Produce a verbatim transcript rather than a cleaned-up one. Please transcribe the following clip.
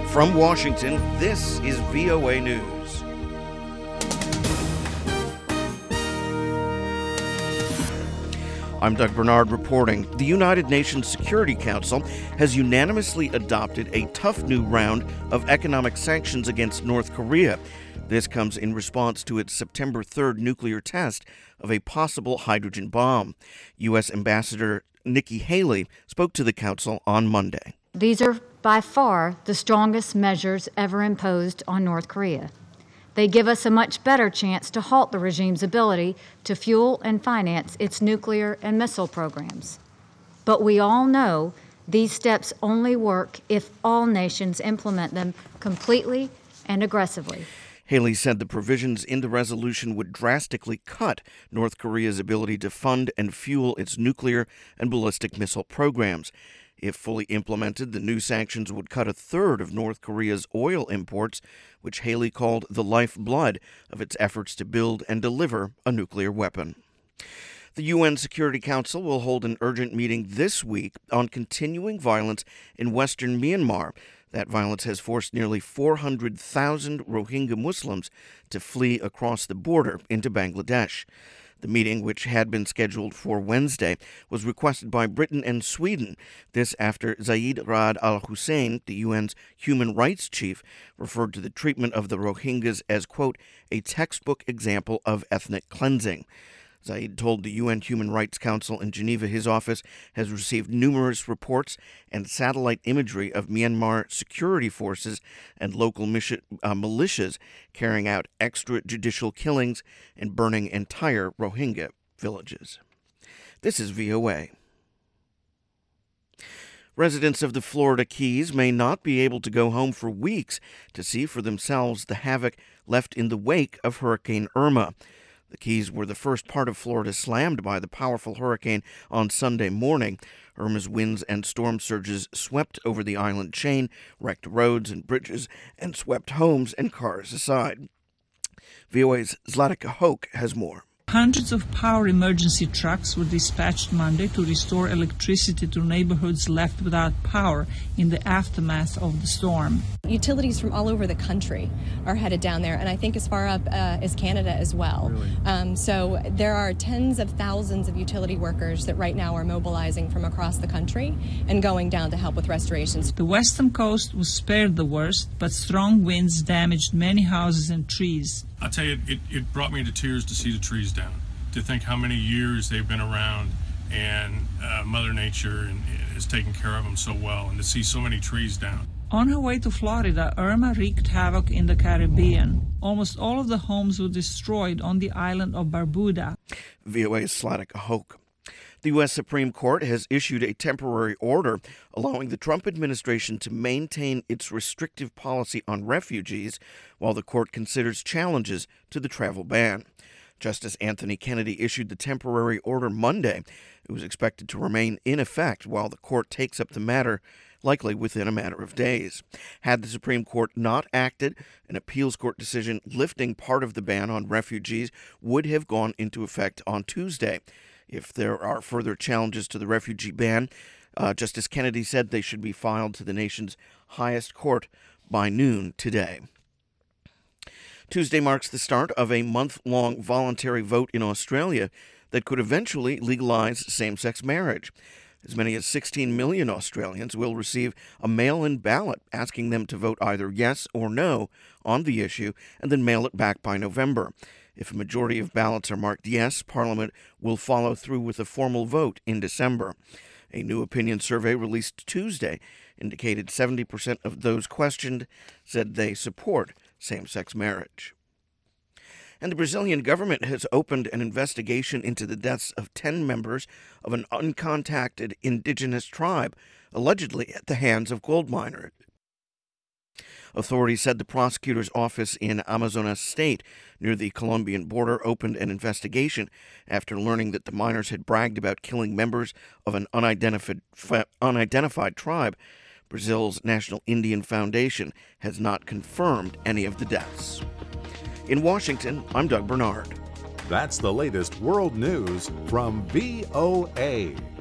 From Washington, this is V O A News. I'm Doug Bernard reporting. The United Nations Security Council has unanimously adopted a tough new round of economic sanctions against North Korea. This comes in response to its September third nuclear test of a possible hydrogen bomb. U S Ambassador Nikki Haley spoke to the council on Monday. These are by far the strongest measures ever imposed on North Korea. They give us a much better chance to halt the regime's ability to fuel and finance its nuclear and missile programs. But we all know these steps only work if all nations implement them completely and aggressively. Haley said the provisions in the resolution would drastically cut North Korea's ability to fund and fuel its nuclear and ballistic missile programs. If fully implemented, the new sanctions would cut a third of North Korea's oil imports, which Haley called the lifeblood of its efforts to build and deliver a nuclear weapon. The U N Security Council will hold an urgent meeting this week on continuing violence in western Myanmar. That violence has forced nearly four hundred thousand Rohingya Muslims to flee across the border into Bangladesh. The meeting, which had been scheduled for Wednesday, was requested by Britain and Sweden. This after Zeid Ra'ad Al Hussein, the U N's human rights chief, referred to the treatment of the Rohingyas as, quote, a textbook example of ethnic cleansing. Zeid told the U N Human Rights Council in Geneva his office has received numerous reports and satellite imagery of Myanmar security forces and local militia, uh, militias carrying out extrajudicial killings and burning entire Rohingya villages. This is V O A. Residents of the Florida Keys may not be able to go home for weeks to see for themselves the havoc left in the wake of Hurricane Irma. The Keys were the first part of Florida slammed by the powerful hurricane on Sunday morning. Irma's winds and storm surges swept over the island chain, wrecked roads and bridges, and swept homes and cars aside. V O A's Zlatica Hoke has more. Hundreds of power emergency trucks were dispatched Monday to restore electricity to neighborhoods left without power in the aftermath of the storm. Utilities from all over the country are headed down there, and I think as far up uh, as Canada as well. Really? Um, so there are tens of thousands of utility workers that right now are mobilizing from across the country and going down to help with restorations. The western coast was spared the worst, but strong winds damaged many houses and trees. I'll tell you, it, it brought me to tears to see the trees down, to think how many years they've been around, and uh, Mother Nature and, is taking care of them so well, and to see so many trees down. On her way to Florida, Irma wreaked havoc in the Caribbean. Almost all of the homes were destroyed on the island of Barbuda. V O A's Zlatica Hoke. The U S Supreme Court has issued a temporary order allowing the Trump administration to maintain its restrictive policy on refugees while the court considers challenges to the travel ban. Justice Anthony Kennedy issued the temporary order Monday. It was expected to remain in effect while the court takes up the matter, likely within a matter of days. Had the Supreme Court not acted, an appeals court decision lifting part of the ban on refugees would have gone into effect on Tuesday. If there are further challenges to the refugee ban, uh, Justice Kennedy said they should be filed to the nation's highest court by noon today. Tuesday marks the start of a month-long voluntary vote in Australia that could eventually legalize same-sex marriage. As many as sixteen million Australians will receive a mail-in ballot asking them to vote either yes or no on the issue and then mail it back by November. If a majority of ballots are marked yes, Parliament will follow through with a formal vote in December. A new opinion survey released Tuesday indicated seventy percent of those questioned said they support same-sex marriage. And the Brazilian government has opened an investigation into the deaths of ten members of an uncontacted indigenous tribe, allegedly at the hands of gold miners. Authorities said the prosecutor's office in Amazonas State, near the Colombian border, opened an investigation after learning that the miners had bragged about killing members of an unidentified, unidentified tribe. Brazil's National Indian Foundation has not confirmed any of the deaths. In Washington, I'm Doug Bernard. That's the latest world news from V O A.